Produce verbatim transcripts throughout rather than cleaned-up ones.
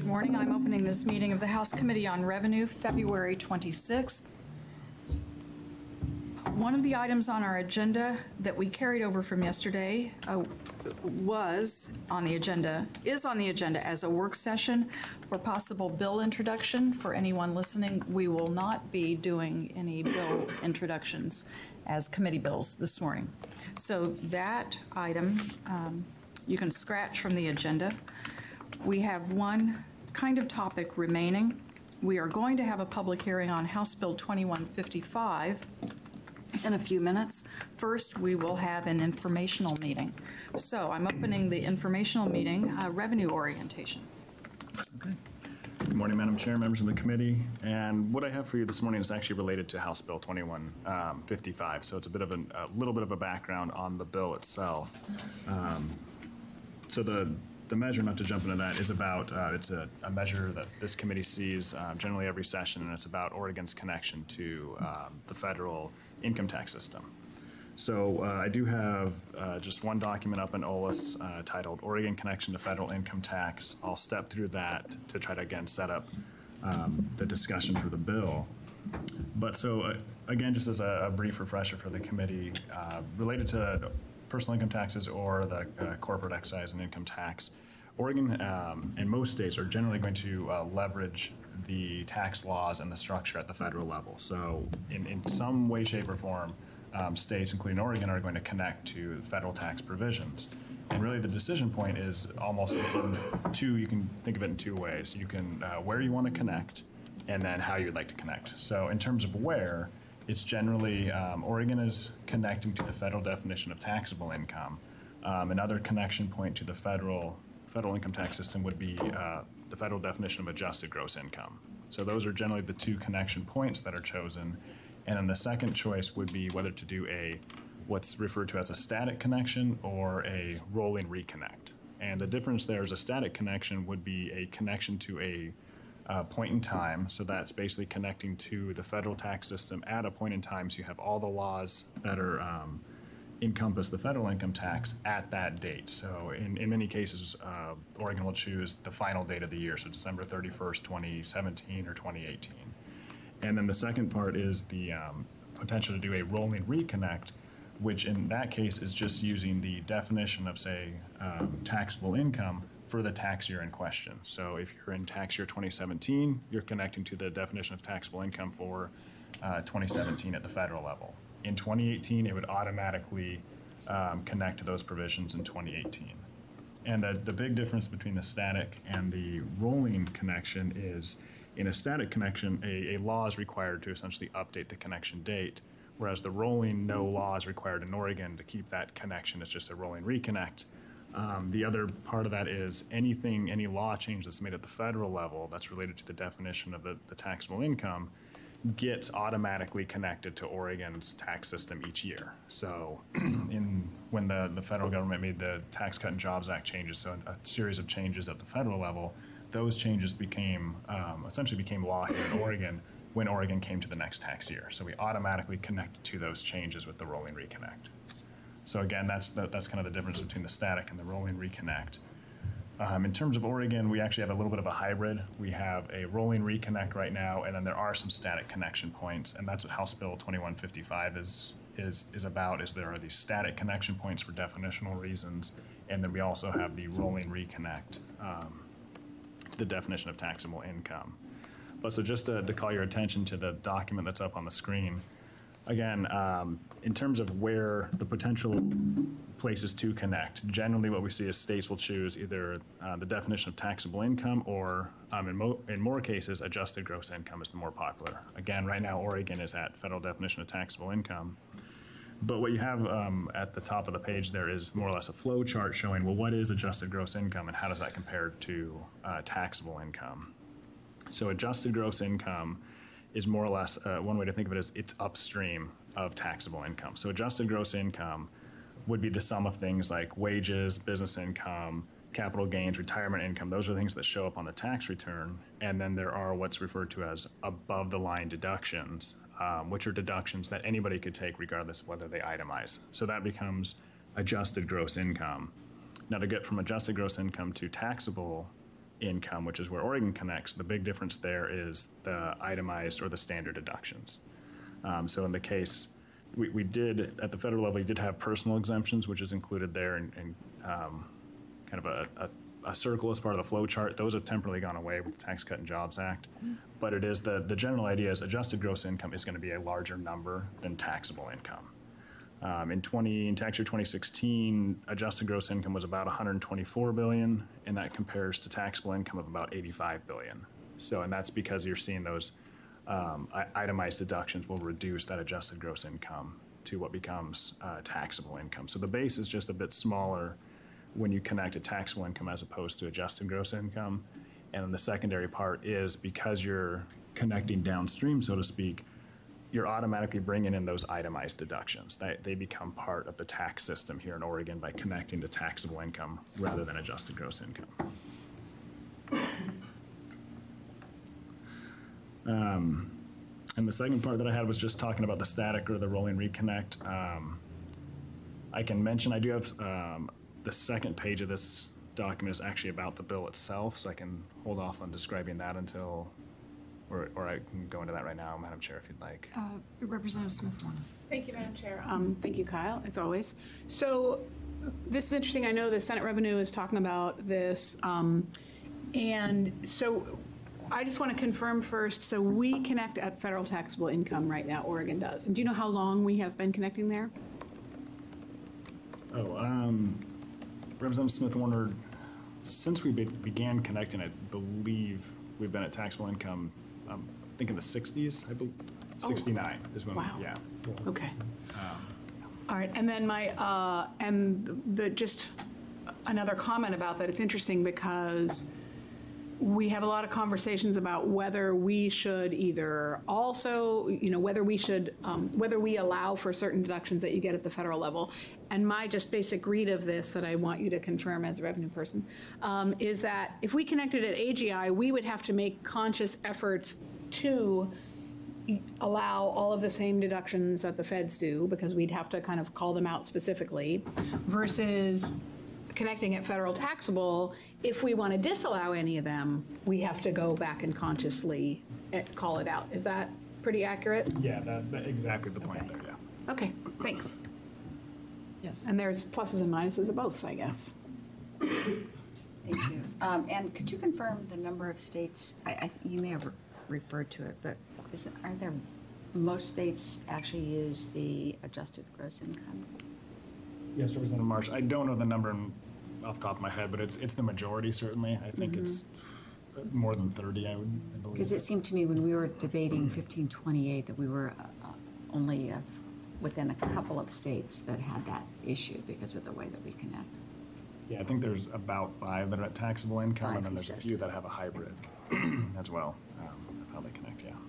morning. I'm opening this meeting of the House Committee on Revenue, February twenty-sixth. One of the items on our agenda that we carried over from yesterday uh, was on the agenda, is on the agenda as a work session for possible bill introduction. For anyone listening, we will not be doing any bill introductions as committee bills this morning. So that item um, you can scratch from the agenda. We have one kind of topic remaining. We are going to have a public hearing on House Bill twenty-one fifty-five in a few minutes. First, we will have an informational meeting. So I'm opening the informational meeting, uh, revenue orientation. Okay. Good morning, Madam Chair, members of the committee. And what I have for you this morning is actually related to House Bill twenty-one fifty-five. So it's a bit of an, a little bit of a background on the bill itself. Um, so the The measure, not to jump into that, is about, uh, it's a, a measure that this committee sees uh, generally every session, and it's about Oregon's connection to um, the federal income tax system. So uh, I do have uh, just one document up in O L A S uh, titled Oregon Connection to Federal Income Tax. I'll step through that to try to, again, set up um, the discussion for the bill. But so, uh, again, just as a, a brief refresher for the committee, uh, related to personal income taxes or the uh, corporate excise and income tax, Oregon um, and most states are generally going to uh, leverage the tax laws and the structure at the federal level. So in, in some way, shape, or form, um, states, including Oregon, are going to connect to federal tax provisions. And really the decision point is almost in two, you can think of it in two ways. You can, uh, where you want to connect, and then how you'd like to connect. So in terms of where, it's generally, um, Oregon is connecting to the federal definition of taxable income. Um, another connection point to the federal federal income tax system would be uh, the federal definition of adjusted gross income. So those are generally the two connection points that are chosen. And then the second choice would be whether to do a, what's referred to as a static connection or a rolling reconnect. And the difference there is a static connection would be a connection to a Uh, point in time. So that's basically connecting to the federal tax system at a point in time. So you have all the laws that are um, encompass the federal income tax at that date. So in, in many cases, uh, Oregon will choose the final date of the year. So December thirty-first, twenty seventeen or twenty eighteen. And then the second part is the um, potential to do a rolling reconnect, which in that case is just using the definition of, say, um, taxable income for the tax year in question. So if you're in tax year twenty seventeen, you're connecting to the definition of taxable income for uh, twenty seventeen at the federal level. In twenty eighteen, it would automatically um, connect to those provisions in twenty eighteen. And the, the big difference between the static and the rolling connection is in a static connection, a, a law is required to essentially update the connection date, whereas the rolling, no law is required in Oregon to keep that connection. It's just a rolling reconnect. Um, the other part of that is anything, any law change that's made at the federal level that's related to the definition of the, the taxable income gets automatically connected to Oregon's tax system each year. So in when the, the federal government made the Tax Cut and Jobs Act changes, so a series of changes at the federal level, those changes became, um, essentially became law here in Oregon when Oregon came to the next tax year. So we automatically connected to those changes with the rolling reconnect. So again, that's the, that's kind of the difference between the static and the rolling reconnect. Um, in terms of Oregon, we actually have a little bit of a hybrid. We have a rolling reconnect right now, and then there are some static connection points, and that's what House Bill twenty-one fifty-five is is is about. Is there are these static connection points for definitional reasons, and then we also have the rolling reconnect, um, the definition of taxable income. But so just to, to call your attention to the document that's up on the screen. Again, um, in terms of where the potential places to connect, generally what we see is states will choose either uh, the definition of taxable income or, um, in, mo in more cases, adjusted gross income is the more popular. Again, right now, Oregon is at federal definition of taxable income. But what you have um, at the top of the page there is more or less a flow chart showing, well, what is adjusted gross income and how does that compare to uh, taxable income? So adjusted gross income is more or less, uh, one way to think of it is it's upstream of taxable income. So adjusted gross income would be the sum of things like wages, business income, capital gains, retirement income. Those are things that show up on the tax return. And then there are what's referred to as above the line deductions, um, which are deductions that anybody could take regardless of whether they itemize. So that becomes adjusted gross income. Now to get from adjusted gross income to taxable income, which is where Oregon connects. The big difference there is the itemized or the standard deductions. Um, so in the case, we, we did, at the federal level, we did have personal exemptions, which is included there in, in um, kind of a, a a circle as part of the flow chart. Those have temporarily gone away with the Tax Cut and Jobs Act. But it is the, the general idea is adjusted gross income is going to be a larger number than taxable income. Um, in twenty, in tax year twenty sixteen, adjusted gross income was about one hundred twenty-four billion, and that compares to taxable income of about eighty-five billion. So, and that's because you're seeing those um, i- itemized deductions will reduce that adjusted gross income to what becomes uh, taxable income. So the base is just a bit smaller when you connect a taxable income as opposed to adjusted gross income. And then the secondary part is because you're connecting downstream, so to speak, you're automatically bringing in those itemized deductions. They, they become part of the tax system here in Oregon by connecting to taxable income rather than adjusted gross income. Um, and the second part that I had was just talking about the static or the rolling reconnect. Um, I can mention I do have um, the second page of this document is actually about the bill itself, so I can hold off on describing that until, or, or I can go into that right now, Madam Chair, if you'd like. Uh, Representative Smith-Warner. Thank you, Madam Chair. Um, Thank you, Kyle, as always. So this is interesting. I know the Senate Revenue is talking about this. um, And so I just want to confirm first, so we connect at federal taxable income right now, Oregon does. And do you know how long we have been connecting there? Oh, um, Representative Smith-Warner, since we be- began connecting, I believe we've been at taxable income, um, I think in the sixties, I believe, sixty-nine is when, we- Wow. yeah. Okay. All right, and then my, uh, and the, just another comment about that, it's interesting because we have a lot of conversations about whether we should either also, you know, whether we should, um, whether we allow for certain deductions that you get at the federal level. And my just basic read of this that I want you to confirm as a revenue person um, is that if we connected at A G I, we would have to make conscious efforts to allow all of the same deductions that the feds do, because we'd have to kind of call them out specifically, versus connecting at federal taxable. If we want to disallow any of them, we have to go back and consciously eh, call it out. Is that pretty accurate? Yeah, that, that exactly the point there, yeah. Okay, thanks. Yes. And there's pluses and minuses of both, I guess. Thank you. Um, And could you confirm the number of states, I, I, you may have re- referred to it, but is, it- are there, most states actually use the adjusted gross income? Yes, Representative Marsh, I don't know the number in- off the top of my head, but it's, it's the majority certainly. I think it's more than thirty, I would, I believe. Because it seemed to me when we were debating fifteen twenty-eight that we were uh, uh, only uh, within a couple of states that had that issue because of the way that we connect. Yeah, I think there's about five that are at taxable income, and Five, then he there's a says. few that have a hybrid as well, um, of how they connect, yeah.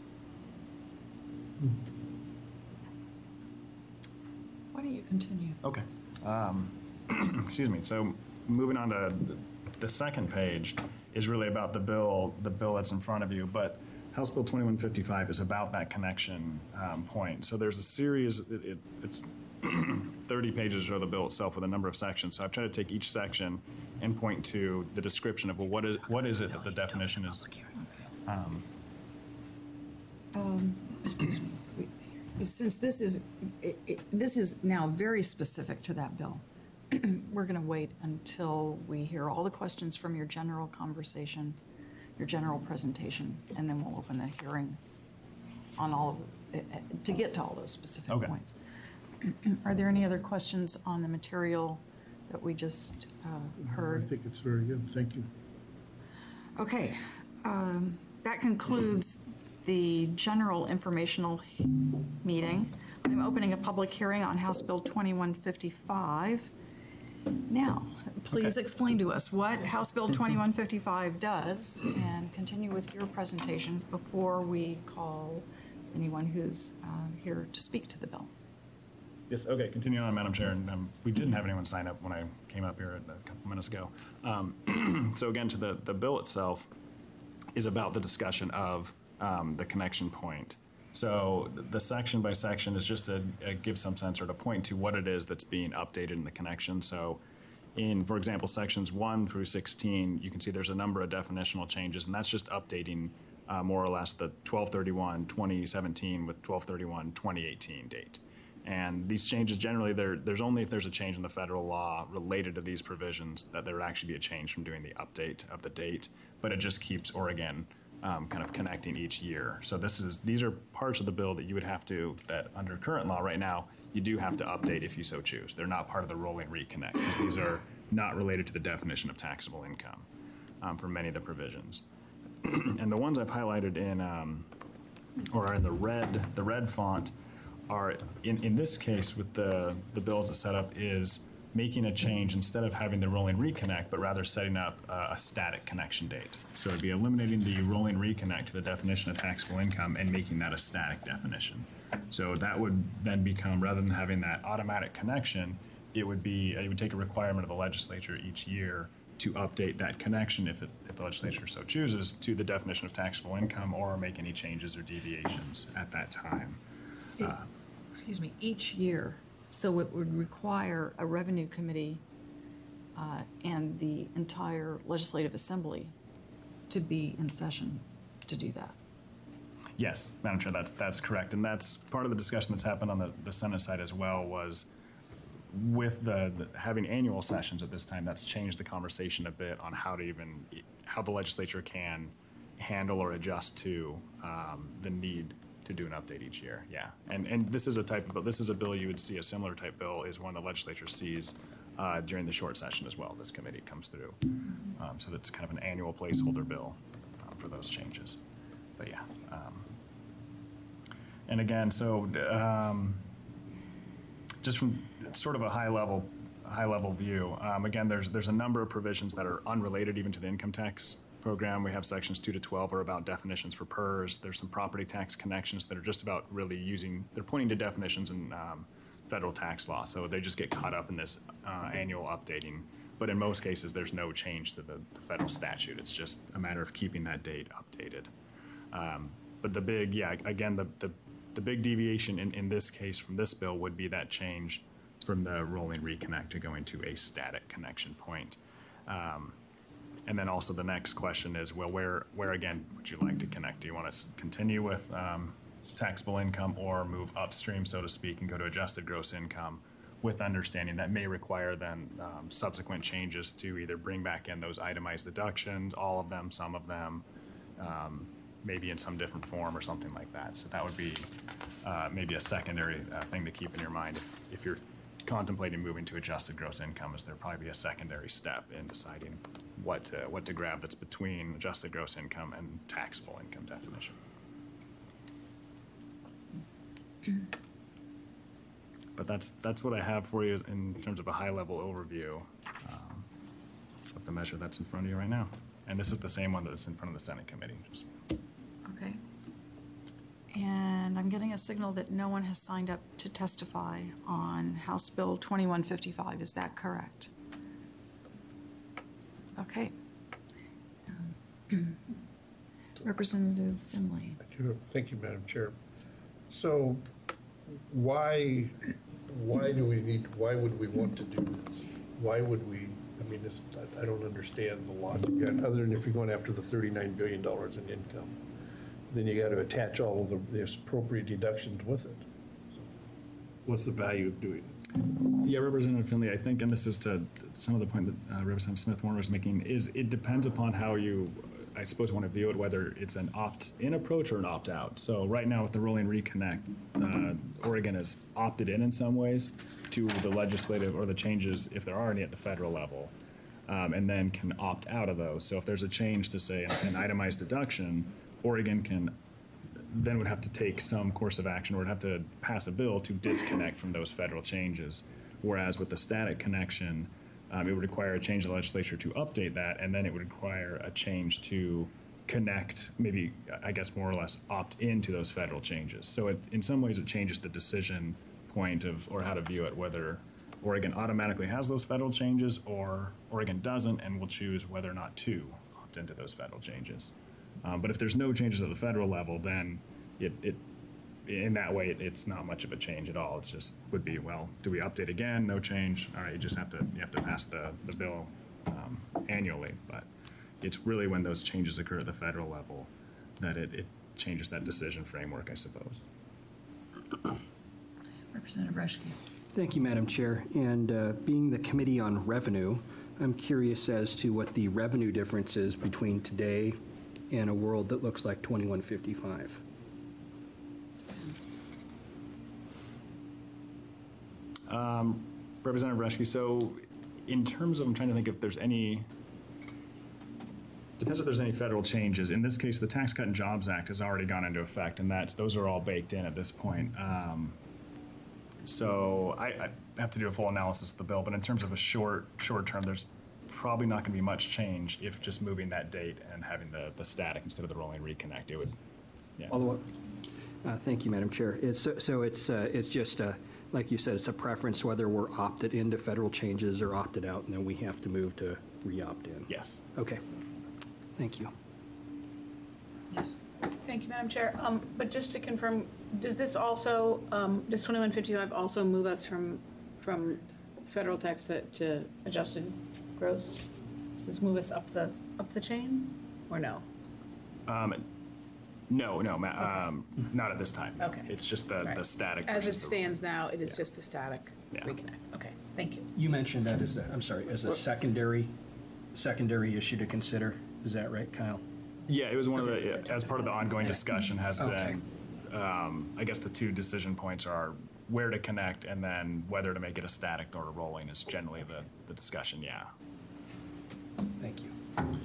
Why don't you continue? Okay. Um, excuse me. So moving on to the- the second page is really about the bill, the bill that's in front of you. But House Bill twenty-one fifty-five is about that connection um, point. So there's a series. It, it, it's thirty pages of the bill itself with a number of sections. So I've tried to take each section and point to the description of well, what is what is it that the definition is. Um, Excuse me. We- Since this is, it- it- this is now very specific to that bill, we're going to wait until we hear all the questions from your general conversation, your general presentation, and then we'll open the hearing on all of, it- it- to get to all those specific Okay. points. Are there any other questions on the material that we just uh, I heard? think it's very good, thank you. Okay, um, that concludes the general informational meeting. I'm opening a public hearing on House Bill twenty-one fifty-five. Now, please Okay. explain to us what House Bill twenty-one fifty-five does and continue with your presentation before we call anyone who's uh, here to speak to the bill. Yes, okay, continue on, Madam Chair. And um, we didn't have anyone sign up when I came up here a couple minutes ago. Um, so again, to the, the bill itself is about the discussion of um, the connection point. So th- the section by section is just to uh, give some sense or to point to what it is that's being updated in the connection. So in, for example, sections one through sixteen, you can see there's a number of definitional changes, and that's just updating uh, more or less the twelve thirty-one twenty seventeen with twelve thirty-one twenty eighteen date. And these changes generally, there's only if there's a change in the federal law related to these provisions that there would actually be a change from doing the update of the date, but it just keeps Oregon um, kind of connecting each year. So this is these are parts of the bill that you would have to, that under current law right now, you do have to update if you so choose. They're not part of the rolling reconnect, because these are not related to the definition of taxable income um, for many of the provisions. And the ones I've highlighted in, um, or are in the red, the red font, are, in, in this case, with the, the bill as it's set up, is making a change instead of having the rolling reconnect, but rather setting up uh, a static connection date. So it'd be eliminating the rolling reconnect to the definition of taxable income and making that a static definition. So that would then become, rather than having that automatic connection, it would be, it would take a requirement of the legislature each year to update that connection, if, it, if the legislature so chooses, to the definition of taxable income, or make any changes or deviations at that time. It- Excuse me, each year. So it would require a revenue committee uh, and the entire legislative assembly to be in session to do that. Yes, Madam Chair, that's, that's correct. And that's part of the discussion that's happened on the, the Senate side as well, was with the, the having annual sessions at this time, that's changed the conversation a bit on how to even, how the legislature can handle or adjust to um, the need to do an update each year. Yeah, and and this is a type of bill, this is a bill you would see, a similar type bill is one the legislature sees uh, during the short session as well. This committee comes through. Um, so that's kind of an annual placeholder bill um, for those changes. But yeah. Um, and again, so um, just from sort of a high level, high level view, um, again, there's there's a number of provisions that are unrelated even to the income tax program. We have sections two to twelve are about definitions for P E R S. There's some property tax connections that are just about really using, they're pointing to definitions in um, federal tax law. So they just get caught up in this uh, annual updating. But in most cases, there's no change to the, the federal statute. It's just a matter of keeping that date updated. Um, but the big, yeah, again, the, the, the big deviation in, in this case from this bill would be that change from the rolling reconnect to going to a static connection point. Um, And then also the next question is, well, where, where again, would you like to connect? Do you want to continue with um, taxable income, or move upstream, so to speak, and go to adjusted gross income, with understanding that may require then um, subsequent changes to either bring back in those itemized deductions, all of them, some of them, um, maybe in some different form or something like that. So that would be uh, maybe a secondary uh, thing to keep in your mind if, if you're contemplating moving to adjusted gross income, is there probably be a secondary step in deciding what to, what to grab that's between adjusted gross income and taxable income definition. But that's that's what I have for you in terms of a high-level overview um, of the measure that's in front of you right now. And this is the same one that's in front of the Senate committee. Just Okay. And I'm getting a signal that no one has signed up to testify on House Bill twenty-one fifty-five. Is that correct? Okay. Um, Representative Finley. Thank you, Thank you, Madam Chair. So why, why do we need, why would we want to do this? Why would we, I mean, this, I- I don't understand the logic, other than if you're going after the thirty-nine billion dollars in income, then you got to attach all of the, the appropriate deductions with it. So what's the value of doing it? Yeah, Representative Finley, I think, and this is to some of the point that uh, Representative Smith Warner was making, is it depends upon how you, I suppose, want to view it, whether it's an opt-in approach or an opt-out. So right now with the rolling reconnect, uh, Oregon has opted in in some ways to the legislative or the changes, if there are any at the federal level, um, and then can opt out of those. So if there's a change to, say, an, an itemized deduction, Oregon can then would have to take some course of action or would have to pass a bill to disconnect from those federal changes. Whereas with the static connection, um, it would require a change in the legislature to update that, and then it would require a change to connect, maybe, I guess, more or less opt into those federal changes. So it, in some ways it changes the decision point of, or how to view it, whether Oregon automatically has those federal changes or Oregon doesn't and will choose whether or not to opt into those federal changes. Um, but if there's no changes at the federal level, then it, it in that way, it- it's not much of a change at all. It's just, would be, well, do we update again? No change. All right, you just have to, you have to pass the, the bill um, annually. But it's really when those changes occur at the federal level that it, it changes that decision framework, I suppose. Representative Reschke. Thank you, Madam Chair. And uh, being the Committee on Revenue, I'm curious as to what the revenue difference is between today and a world that looks like twenty-one fifty-five. Representative Reschke, so in terms of, I'm trying to think if there's any, depends if there's any federal changes. In this case, the Tax Cut and Jobs Act has already gone into effect, and that's, those are all baked in at this point. Um, So I, I have to do a full analysis of the bill, but in terms of a short, short term, there's probably not going to be much change if just moving that date and having the, the static instead of the rolling reconnect. It would, yeah. Follow up. Uh, Thank you, Madam Chair. It's, so- so it's, uh, it's just, uh, like you said, it's a preference whether we're opted into federal changes or opted out, and then we have to move to re-opt in. Yes. Okay. Thank you. Yes. Thank you, Madam Chair. Um, But just to confirm, does this also, um, does twenty-one fifty-five also move us from, from federal tax to- to adjusted gross? Does this move us up the, up the chain, or no? No, no, ma- um, not at this time. Okay. It's just the, the Right. static. As it versus the- stands now, it is Yeah. just a static Yeah. reconnect. Okay, thank you. You mentioned that as a, I'm sorry, as a secondary, secondary issue to consider. Is that right, Kyle? Yeah, it was one of the, as part of the ongoing discussion has Okay. been, um, I guess the two decision points are where to connect and then whether to make it a static or a rolling is generally the, the discussion, yeah. Thank you.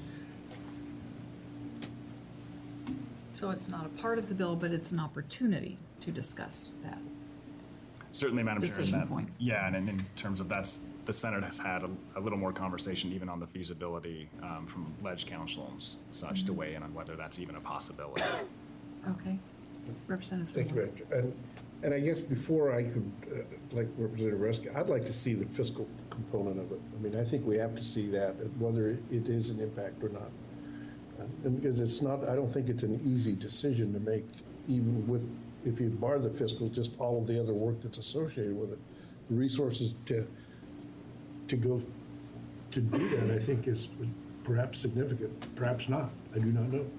So it's not a part of the bill, but it's an opportunity to discuss that. Certainly, Madam Chair. in Decision that- point. Yeah, and in, in terms of that's, the Senate has had a, a little more conversation even on the feasibility um, from ledge council and s- such to weigh in on whether that's even a possibility. Okay. Representative. Thank you, Fillmore. Madam Chair. And, and I guess before I could, uh, like Representative Reschke, I'd like to see the fiscal component of it. I mean, I think we have to see that, whether it is an impact or not. Uh, and Because it's not, I don't think it's an easy decision to make, even with, if you bar the fiscal, just all of the other work that's associated with it. The resources to, to go, to do that, I think is perhaps significant, perhaps not. I do not know.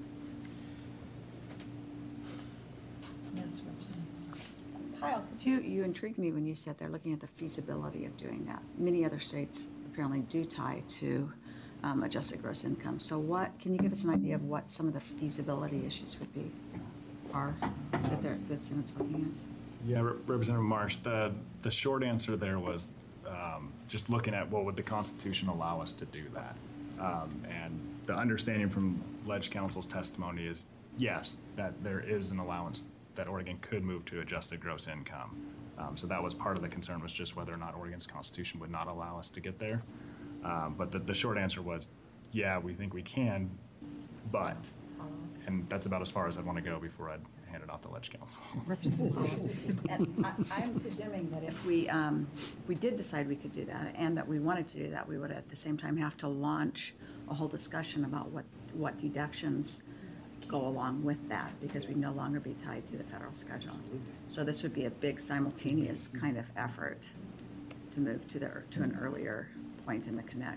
Yes, Representative. Kyle, could you, you intrigued me when you said they're looking at the feasibility of doing that. Many other states apparently do tie to um, adjusted gross income. So what, can you give us an idea of what some of the feasibility issues would be, are, that they're, that Senate's looking Yeah, Re- Representative Marsh, the, the short answer there was um, just looking at what would the Constitution allow us to do that. Um, and the understanding from Ledge Council's testimony is, yes, that there is an allowance that Oregon could move to adjusted gross income. Um, so that was part of the concern, was just whether or not Oregon's Constitution would not allow us to get there. Um, but the, the short answer was, yeah, we think we can, but, and that's about as far as I'd want to go before I'd hand it off to Ledge Council. at? And I, I'm presuming that if we, um, we did decide we could do that and that we wanted to do that, we would at the same time have to launch a whole discussion about what, what deductions go along with that, because we'd no longer be tied to the federal schedule. So this would be a big simultaneous kind of effort to move to the, to an earlier point in the connect.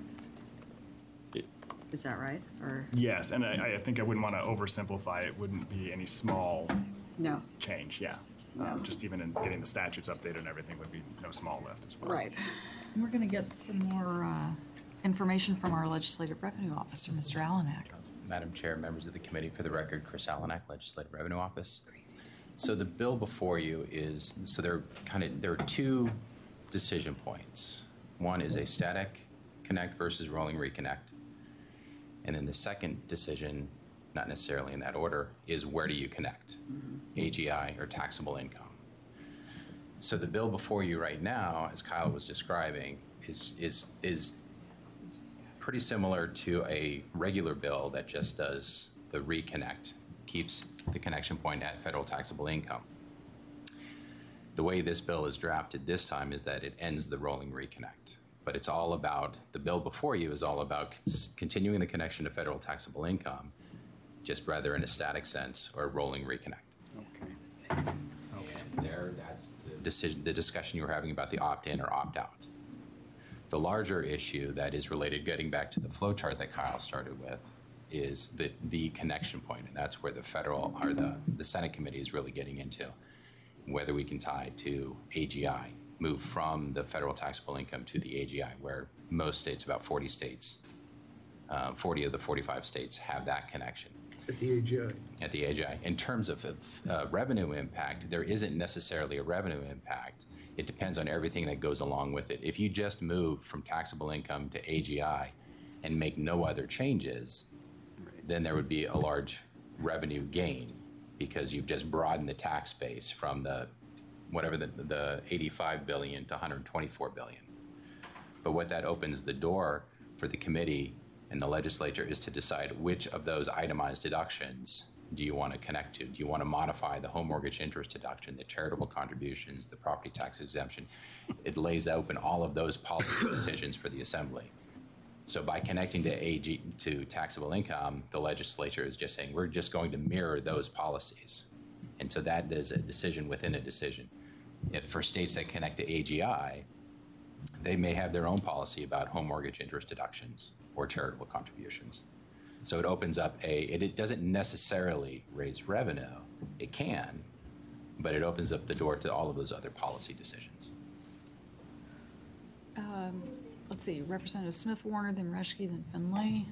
Is that right? Or, Yes, and I, I think I wouldn't want to oversimplify it. Wouldn't be any small no? change, yeah. Um, just even in getting the statutes updated and everything would be no small lift as well. Right. We're going to get some more uh, information from our Legislative Revenue Officer, Mister Alanak. Madam Chair, members of the committee, for the record, Chris Alanak, Legislative Revenue Office. So the bill before you is, so there are kind of, there are two decision points. One is a static connect versus rolling reconnect. And then the second decision, not necessarily in that order, is where do you connect? A G I or taxable income. So the bill before you right now, as Kyle was describing, is, is, is pretty similar to a regular bill that just does the reconnect, keeps the connection point at federal taxable income. The way this bill is drafted this time is that it ends the rolling reconnect. But it's all about, the bill before you is all about c- continuing the connection to federal taxable income, just rather in a static sense or a rolling reconnect. Okay. there, that's the decision, the discussion you were having about the opt-in or opt-out. The larger issue that is related, getting back to the flow chart that Kyle started with, is the, the connection point, and that's where the federal, or the, the Senate committee is really getting into, whether we can tie to A G I, move from the federal taxable income to the A G I, where most states, about forty states, uh, forty of the forty-five states have that connection. At the A G I. At the A G I. In terms of uh, revenue impact, there isn't necessarily a revenue impact. It depends on everything that goes along with it. If you just move from taxable income to A G I and make no other changes, then there would be a large revenue gain because you've just broadened the tax base from the whatever the, the eighty-five billion to one hundred twenty-four billion. But what that opens the door for the committee and the legislature is to decide which of those itemized deductions do you want to connect to? Do you want to modify the home mortgage interest deduction, the charitable contributions, the property tax exemption? It lays open all of those policy decisions for the assembly. So by connecting to A G to taxable income, the legislature is just saying we're just going to mirror those policies. And so that is a decision within a decision. If for states that connect to A G I, they may have their own policy about home mortgage interest deductions or charitable contributions. So it opens up a, it, it doesn't necessarily raise revenue. It can, but it opens up the door to all of those other policy decisions. Um, let's see, Representative Smith Warner, then Reschke, then Finlay.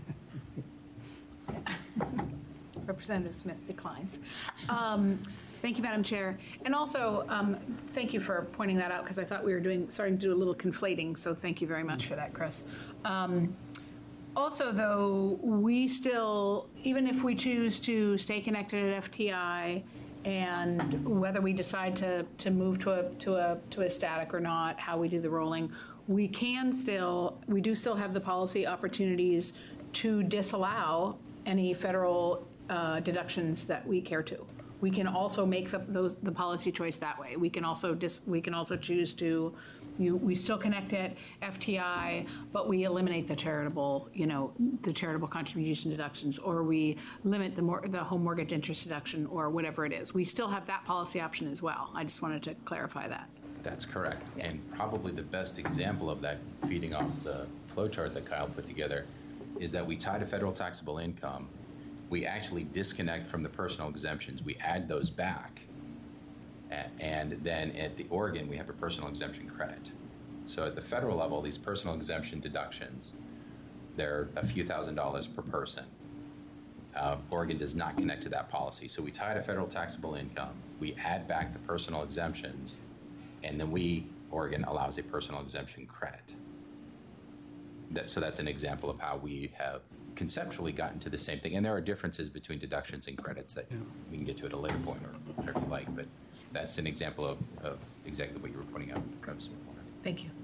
Representative Smith declines. Um, Thank you, Madam Chair. And also, um, thank you for pointing that out because I thought we were doing, starting to do a little conflating. So thank you very much for that, Chris. Um, also, though, we still, even if we choose to stay connected at F T I and whether we decide to, to move to a, to a, to a static or not, how we do the rolling, we can still, we do still have the policy opportunities to disallow any federal uh, deductions that we care to. We can also make the, those, the policy choice that way. We can also dis, we can also choose to, you, we still connect it F T I, but we eliminate the charitable, you know, the charitable contribution deductions, or we limit the mor the home mortgage interest deduction, or whatever it is. We still have that policy option as well. I just wanted to clarify that. That's correct. And probably the best example of that, feeding off the flow chart that Kyle put together, is that we tie to federal taxable income. We actually disconnect from the personal exemptions. We add those back. And then at the Oregon, we have a personal exemption credit. So at the federal level, these personal exemption deductions, they're a few thousand dollars per person. Uh, Oregon does not connect to that policy. So we tie to federal taxable income. We add back the personal exemptions, and then we, Oregon, allows a personal exemption credit. That, so that's an example of how we have conceptually gotten to the same thing. And there are differences between deductions and credits that yeah. we can get to at a later point or whatever you like, but that's an example of, of exactly what you were pointing out. Thank you.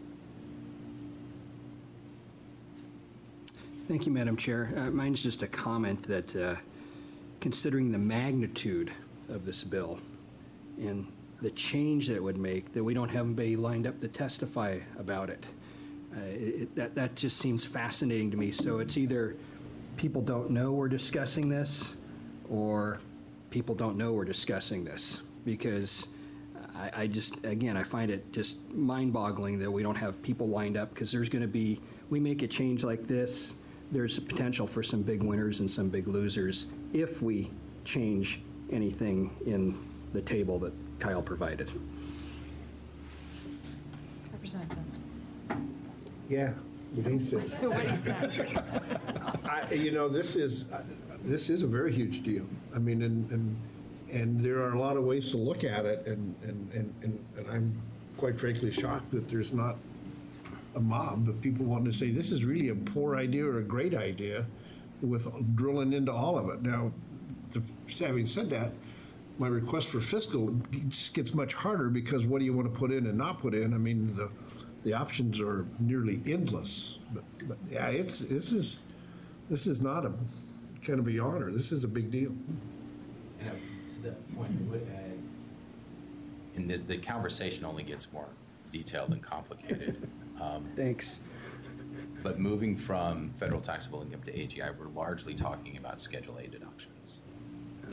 Thank you, Madam Chair. Uh, mine's just a comment that uh, considering the magnitude of this bill and the change that it would make, that we don't have anybody lined up to testify about it. Uh, it that, that just seems fascinating to me. So it's either people don't know we're discussing this, or people don't know we're discussing this, because I, I just, again, I find it just mind-boggling that we don't have people lined up, because there's going to be, we make a change like this, there's a potential for some big winners and some big losers if we change anything in the table that Kyle provided. Representative. Yeah, what he said. What he said. I, you know, this is, uh, this is a very huge deal. I mean, and, and, and there are a lot of ways to look at it, and, and, and, and and I'm quite frankly shocked that there's not a mob of people wanting to say this is really a poor idea or a great idea, with drilling into all of it. Now, the, having said that, my request for fiscal gets much harder, because what do you want to put in and not put in? I mean, the the options are nearly endless. But, but yeah, it's this is this is not a kind of a yawner. This is a big deal. And uh, to that point, would add, and the, the conversation only gets more detailed and complicated. Um, Thanks. But moving from federal taxable income to A G I, we're largely talking about Schedule A deductions. And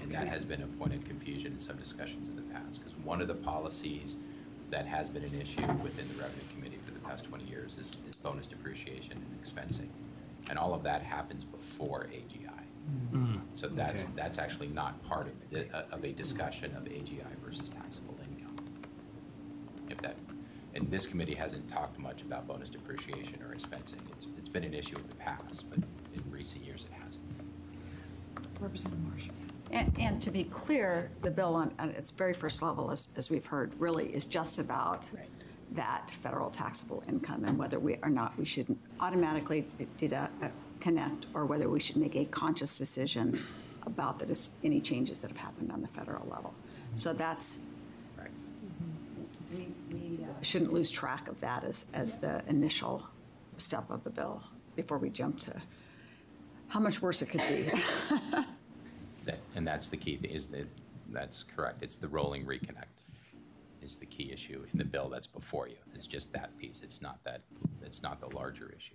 And that has been a point of confusion in some discussions in the past, because one of the policies that has been an issue within the Revenue Committee for the past twenty years is, is bonus depreciation and expensing. And all of that happens before A G I. So that's, Okay. that's actually not part of, the- uh, of a discussion of A G I versus taxable income. If that, and this committee hasn't talked much about bonus depreciation or expensing. It's, it's been an issue in the past, but in recent years it hasn't. Representative Marsh. And, and to be clear, the bill on, on its very first level, as, as we've heard, really is just about that federal taxable income and whether we or not we should automatically deduct, uh, connect, or whether we should make a conscious decision about the, dis- any changes that have happened on the federal level. So that's, Right. we, we uh, shouldn't lose track of that as, as the initial step of the bill before we jump to how much worse it could be. That, and that's the key, is that, that's correct. It's the rolling reconnect is the key issue in the bill that's before you. It's just that piece. It's not that, it's not the larger issue.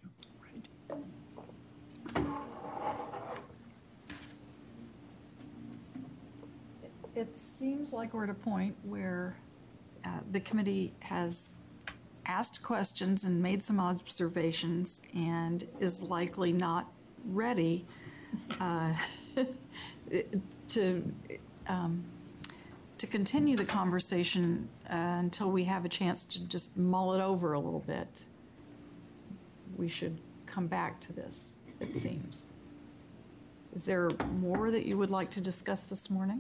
It seems like we're at a point where uh, the committee has asked questions and made some observations and is likely not ready uh, to, um, to continue the conversation uh, until we have a chance to just mull it over a little bit. We should come back to this, it seems. Is there more that you would like to discuss this morning?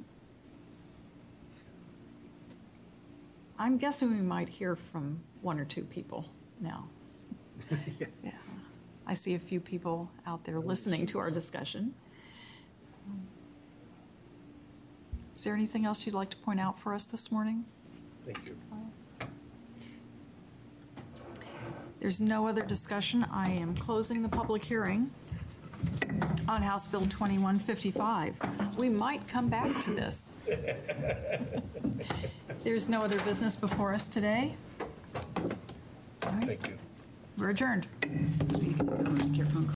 I'm guessing we might hear from one or two people now. Yeah. I see a few people out there listening to our discussion. Is there anything else you'd like to point out for us this morning? Thank you. There's no other discussion. I am closing the public hearing on House Bill twenty-one fifty-five. We might come back to this. There's no other business before us today. All right, Thank you. we're adjourned.